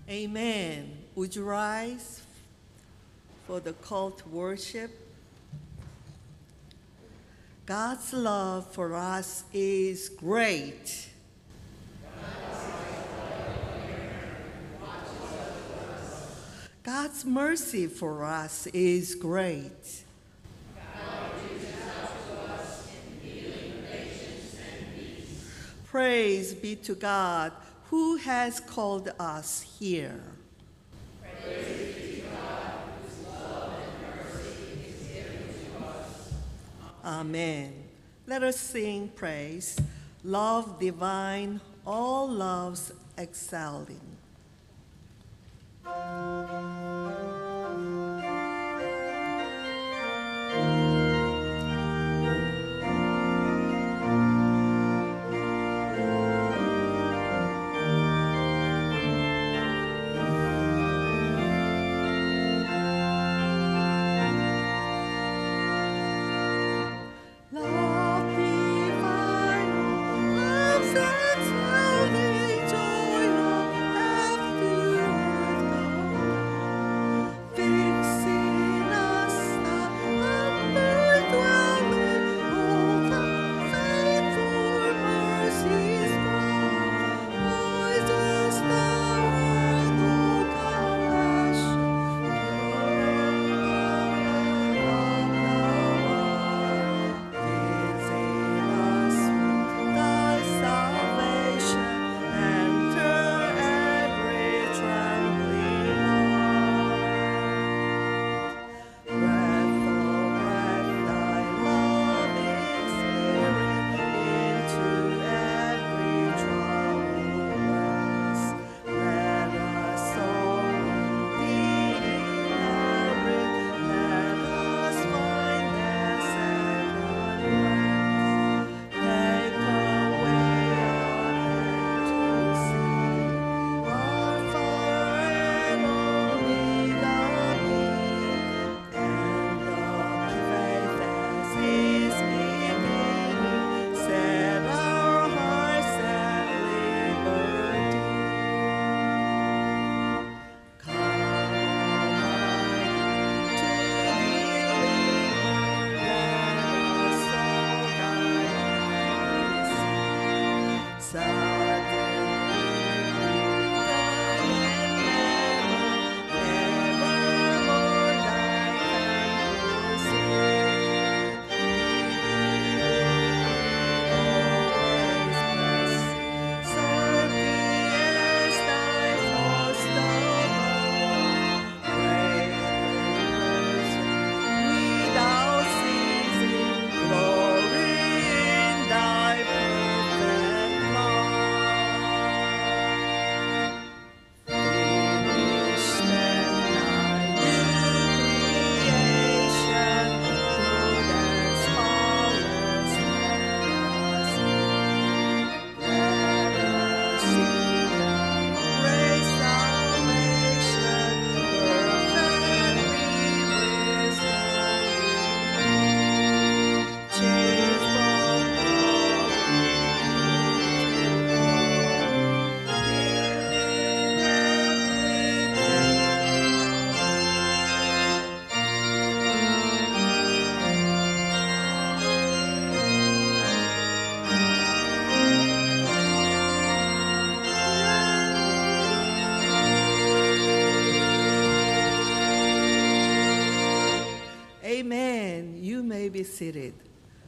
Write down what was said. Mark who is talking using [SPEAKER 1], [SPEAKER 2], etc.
[SPEAKER 1] Amen. Would you rise for the call to worship? God's love for us is great. God's mercy for us is great. Praise be to God who has called us here.
[SPEAKER 2] Praise be to God whose love and mercy is given to us.
[SPEAKER 1] Amen. Let us sing praise. Love divine, all loves excelling. Amen. You may be seated.